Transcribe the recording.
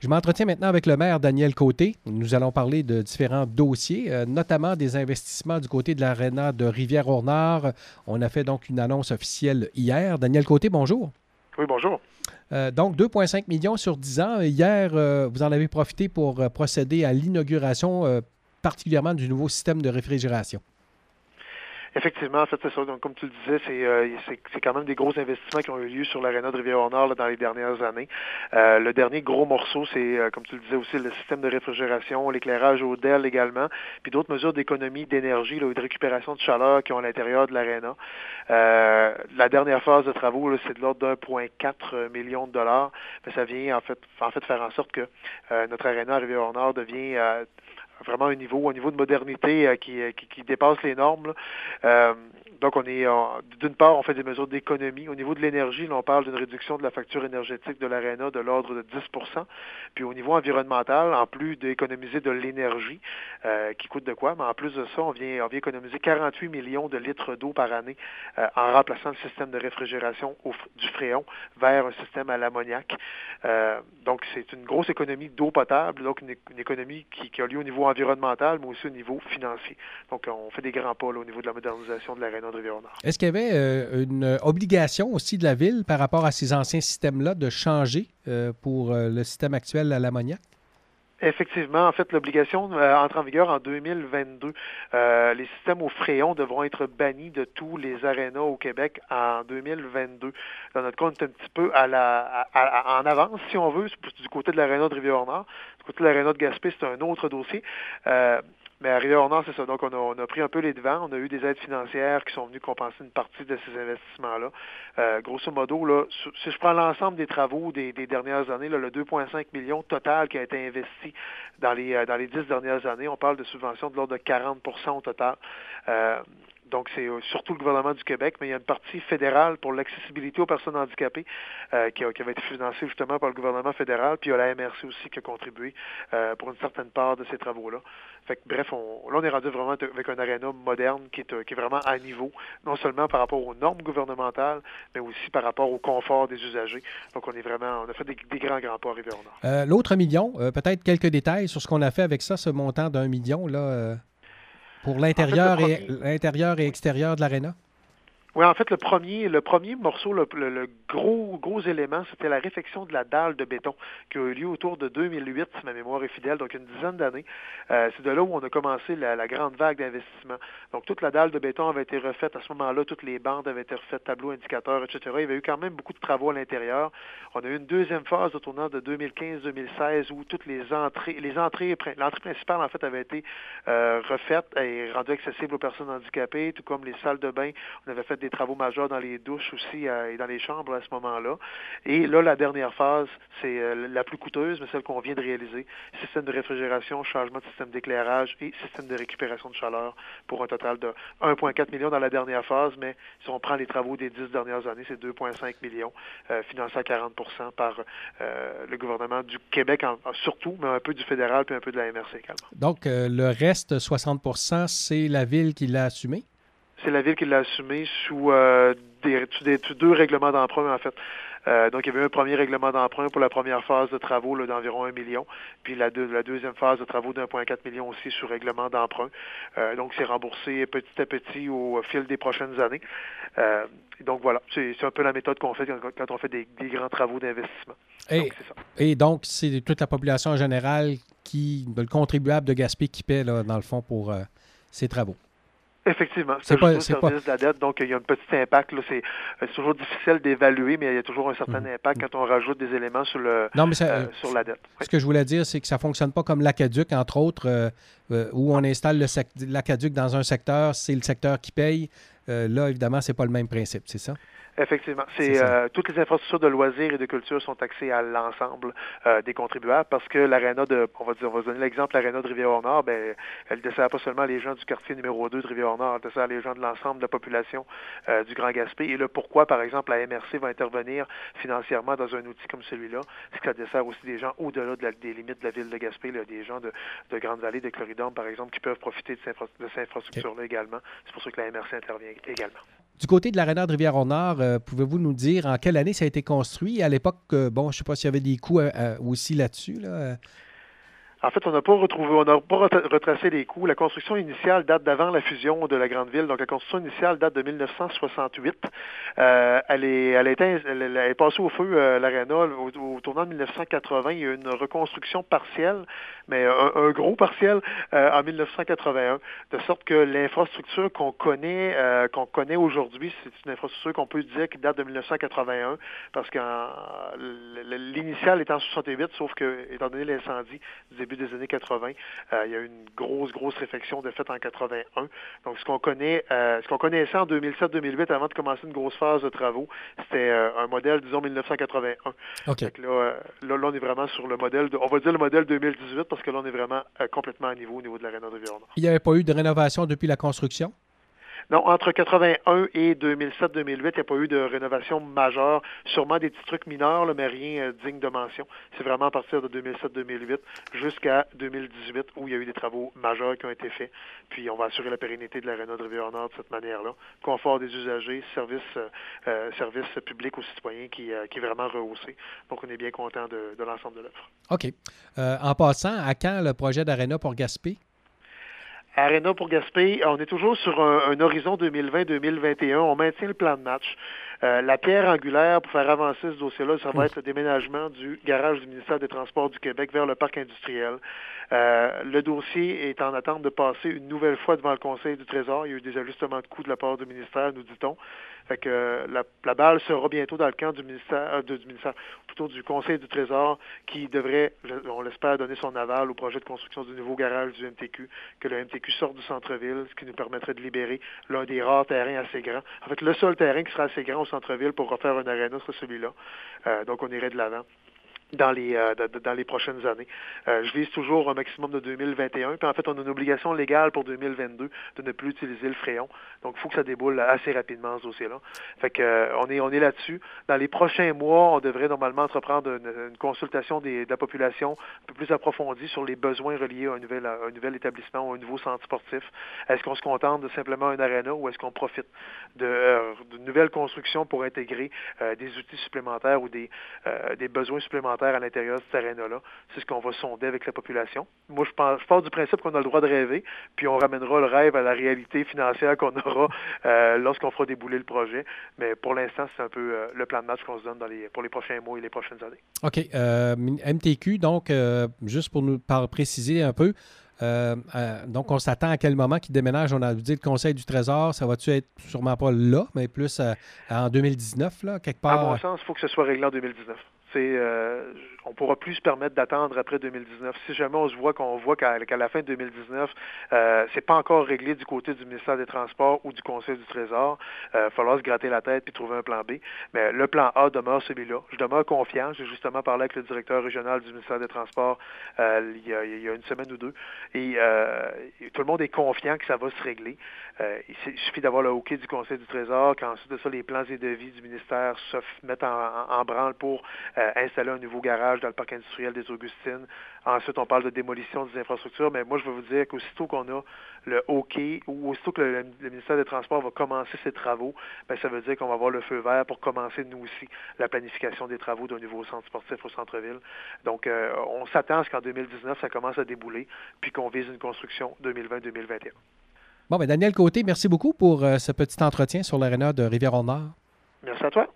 Je m'entretiens maintenant avec le maire Daniel Côté. Nous allons parler de différents dossiers, notamment des investissements du côté de l'aréna de Rivière-au-Nord. On a fait donc une annonce officielle hier. Daniel Côté, bonjour. Oui, bonjour. Donc, 2,5 millions sur 10 ans. Hier, vous en avez profité pour procéder à l'inauguration, particulièrement du nouveau système de réfrigération. Effectivement, en fait, c'est ça. Donc, comme tu le disais, c'est quand même des gros investissements qui ont eu lieu sur l'aréna de Rivière-au-Nord dans les dernières années. Le dernier gros morceau, c'est, comme tu le disais aussi, le système de réfrigération, l'éclairage ODEL également, puis d'autres mesures d'économie d'énergie ou de récupération de chaleur qui ont à l'intérieur de l'aréna. La dernière phase de travaux, là, c'est de l'ordre d'1,4 million de dollars. Mais ça vient en fait faire en sorte que notre aréna à Rivière-au-Nord devient vraiment un niveau de modernité qui dépasse les normes. Donc, d'une part, on fait des mesures d'économie. Au niveau de l'énergie, là, on parle d'une réduction de la facture énergétique de l'aréna de l'ordre de 10 %. Puis au niveau environnemental, en plus d'économiser de l'énergie, qui coûte de quoi, mais en plus de ça, on vient économiser 48 millions de litres d'eau par année en remplaçant le système de réfrigération du Fréon vers un système à l'ammoniac. Donc, c'est une grosse économie d'eau potable, donc une économie qui a lieu au niveau environnemental, mais aussi au niveau financier. Donc, on fait des grands pas là, au niveau de la modernisation de l'aréna de Rivière-au-Nord. Est-ce qu'il y avait une obligation aussi de la Ville par rapport à ces anciens systèmes-là de changer pour le système actuel à l'ammoniac? Effectivement, en fait, l'obligation entre en vigueur en 2022. Les systèmes au Fréon devront être bannis de tous les arénas au Québec en 2022. Dans notre cas, on est un petit peu en avance, si on veut, du côté de l'aréna de Rivière-au-Nord. Du côté de l'aréna de Gaspé, c'est un autre dossier. Mais à Rivière-au-Nord, c'est ça. Donc, on a pris un peu les devants. On a eu des aides financières qui sont venues compenser une partie de ces investissements-là. Grosso modo, là, si je prends l'ensemble des travaux des dernières années, là, le 2,5 millions total qui a été investi dans les 10 dernières années, on parle de subventions de l'ordre de 40 % au total. Donc, c'est surtout le gouvernement du Québec, mais il y a une partie fédérale pour l'accessibilité aux personnes handicapées qui avait été financée justement par le gouvernement fédéral, puis il y a la MRC aussi qui a contribué pour une certaine part de ces travaux-là. Fait que, bref, là, on est rendu vraiment avec un aréna moderne qui est vraiment à niveau, non seulement par rapport aux normes gouvernementales, mais aussi par rapport au confort des usagers. Donc, on a fait des grands pas arrivés au Nord. L'autre million, peut-être quelques détails sur ce qu'on a fait avec ça, ce montant d'1 million, là, pour l'intérieur et extérieur de l'aréna? Oui, en fait, le premier morceau, le gros élément, c'était la réfection de la dalle de béton qui a eu lieu autour de 2008, si ma mémoire est fidèle, donc une dizaine d'années. C'est de là où on a commencé la grande vague d'investissement. Donc, toute la dalle de béton avait été refaite à ce moment-là, toutes les bandes avaient été refaites, tableaux indicateurs, etc. Il y avait eu quand même beaucoup de travaux à l'intérieur. On a eu une deuxième phase au tournant de 2015-2016 où toutes l'entrée principale, en fait, avait été refaite et rendue accessible aux personnes handicapées, tout comme les salles de bain. On avait fait des travaux majeurs dans les douches aussi et dans les chambres à ce moment-là. Et là, la dernière phase, c'est la plus coûteuse, mais celle qu'on vient de réaliser. Système de réfrigération, changement de système d'éclairage et système de récupération de chaleur pour un total de 1,4 million dans la dernière phase, mais si on prend les travaux des 10 dernières années, c'est 2,5 millions, financés à 40 % par le gouvernement du Québec surtout, mais un peu du fédéral puis un peu de la MRC également. Donc, le reste, 60 %, c'est la Ville qui l'a assumé? C'est la Ville qui l'a assumé sous deux règlements d'emprunt, en fait. Donc, il y avait un premier règlement d'emprunt pour la première phase de travaux là, d'environ 1 million, puis la deuxième phase de travaux d'1,4 million aussi sous règlement d'emprunt. Donc, c'est remboursé petit à petit au fil des prochaines années. Donc, voilà, c'est un peu la méthode qu'on fait quand on fait des grands travaux d'investissement. Donc, c'est ça. Et donc, c'est toute la population en général, le contribuable de Gaspé qui paie, là, dans le fond, pour ces travaux. Effectivement, c'est pas, au service de la dette, donc il y a un petit impact. Là, c'est toujours difficile d'évaluer, mais il y a toujours un certain impact quand on rajoute des éléments sur sur la dette. Ce que je voulais dire, c'est que ça ne fonctionne pas comme l'aqueduc, entre autres, où on installe l'aqueduc dans un secteur, c'est le secteur qui paye. Là, évidemment, ce n'est pas le même principe, c'est ça? Effectivement. Toutes les infrastructures de loisirs et de culture sont taxées à l'ensemble des contribuables parce que l'aréna on va se donner l'exemple, l'aréna de Rivière-au-Nord, elle ne dessert pas seulement les gens du quartier numéro 2 de Rivière-au-Nord, elle dessert les gens de l'ensemble de la population du Grand Gaspé. Et là, pourquoi, par exemple, la MRC va intervenir financièrement dans un outil comme celui-là? C'est que ça dessert aussi des gens au-delà des limites de la ville de Gaspé, là, des gens de Grande-Vallée, de Corridor, par exemple, qui peuvent profiter de ces infrastructures-là également. C'est pour ça que la MRC intervient également. Du côté de l'aréna de Rivière-au-Nord, pouvez-vous nous dire en quelle année ça a été construit? À l'époque, bon, je ne sais pas s'il y avait des coûts aussi là-dessus. Là. En fait, on n'a pas retracé les coûts. La construction initiale date d'avant la fusion de la grande ville. Donc, la construction initiale date de 1968. Elle est passée au feu, l'aréna, au tournant de 1980. Il y a eu une reconstruction partielle, mais un gros partiel en 1981, de sorte que l'infrastructure qu'on connaît aujourd'hui, c'est une infrastructure qu'on peut dire qui date de 1981, parce que l'initiale est en 68, sauf que, étant donné l'incendie du début des années 80. Il y a eu une grosse réflexion de fait en 81. Donc, ce qu'on connaissait en 2007-2008 avant de commencer une grosse phase de travaux, c'était un modèle, disons, 1981. OK. Donc là, on est vraiment sur le modèle, on va dire le modèle 2018, parce que là, on est vraiment complètement à niveau au niveau de l'aréna de Rivière-au-Nord. Il n'y avait pas eu de rénovation depuis la construction? Non, entre 81 et 2007-2008, il n'y a pas eu de rénovation majeure. Sûrement des petits trucs mineurs, là, mais rien digne de mention. C'est vraiment à partir de 2007-2008 jusqu'à 2018 où il y a eu des travaux majeurs qui ont été faits. Puis on va assurer la pérennité de l'aréna de Rivière-au-Nord de cette manière-là. Confort des usagers, service public aux citoyens qui est vraiment rehaussé. Donc on est bien content de l'ensemble de l'œuvre. OK. En passant, à quand le projet d'aréna pour Gaspé? Aréna pour Gaspé, on est toujours sur un horizon 2020-2021. On maintient le plan de match. La pierre angulaire pour faire avancer ce dossier-là, ça va être le déménagement du garage du ministère des Transports du Québec vers le parc industriel. Le dossier est en attente de passer une nouvelle fois devant le Conseil du Trésor. Il y a eu des ajustements de coûts de la part du ministère, nous dit-on. Fait que la balle sera bientôt dans le camp du ministère, plutôt du Conseil du Trésor, qui devrait, on l'espère, donner son aval au projet de construction du nouveau garage du MTQ, que le MTQ sorte du centre-ville, ce qui nous permettrait de libérer l'un des rares terrains assez grands. En fait, le seul terrain qui sera assez grand au centre-ville pour refaire un aréna, c'est celui-là. Donc, on irait de l'avant dans les prochaines années. Je vise toujours un maximum de 2021. Puis en fait, on a une obligation légale pour 2022 de ne plus utiliser le fréon. Donc, il faut que ça déboule assez rapidement, ce dossier-là. Fait que on est là-dessus. Dans les prochains mois, on devrait normalement entreprendre une consultation de la population un peu plus approfondie sur les besoins reliés à un nouvel établissement ou un nouveau centre sportif. Est-ce qu'on se contente de simplement un aréna ou est-ce qu'on profite de nouvelles constructions pour intégrer des outils supplémentaires ou des besoins supplémentaires à l'intérieur de cet aréna-là? C'est ce qu'on va sonder avec la population. Moi, je pars du principe qu'on a le droit de rêver, puis on ramènera le rêve à la réalité financière qu'on aura lorsqu'on fera débouler le projet. Mais pour l'instant, c'est un peu le plan de match qu'on se donne pour les prochains mois et les prochaines années. OK. MTQ, donc, juste pour nous préciser un peu, donc, on s'attend à quel moment qu'il déménage? On a dit le Conseil du Trésor, ça va-tu être sûrement pas là, mais plus en 2019, là, quelque part? À mon sens, il faut que ce soit réglé en 2019. On ne pourra plus se permettre d'attendre après 2019. Si jamais on voit qu'à la fin de 2019, c'est pas encore réglé du côté du ministère des Transports ou du Conseil du Trésor, il va falloir se gratter la tête puis trouver un plan B. Mais le plan A demeure celui-là. Je demeure confiant. J'ai justement parlé avec le directeur régional du ministère des Transports il y a une semaine ou deux. Et tout le monde est confiant que ça va se régler. Il suffit d'avoir le OK du Conseil du Trésor, qu'ensuite de ça, les plans et devis du ministère se mettent en branle pour installer un nouveau garage dans le parc industriel des Augustines. Ensuite, on parle de démolition des infrastructures, mais moi, je veux vous dire qu'aussitôt qu'on a le OK ou aussitôt que le ministère des Transports va commencer ses travaux, bien, ça veut dire qu'on va avoir le feu vert pour commencer, nous aussi, la planification des travaux d'un nouveau centre sportif au centre-ville. Donc, on s'attend à ce qu'en 2019, ça commence à débouler, puis qu'on vise une construction 2020-2021. Bon, bien, Daniel Côté, merci beaucoup pour ce petit entretien sur l'aréna de Rivière-au-Nord. Merci à toi.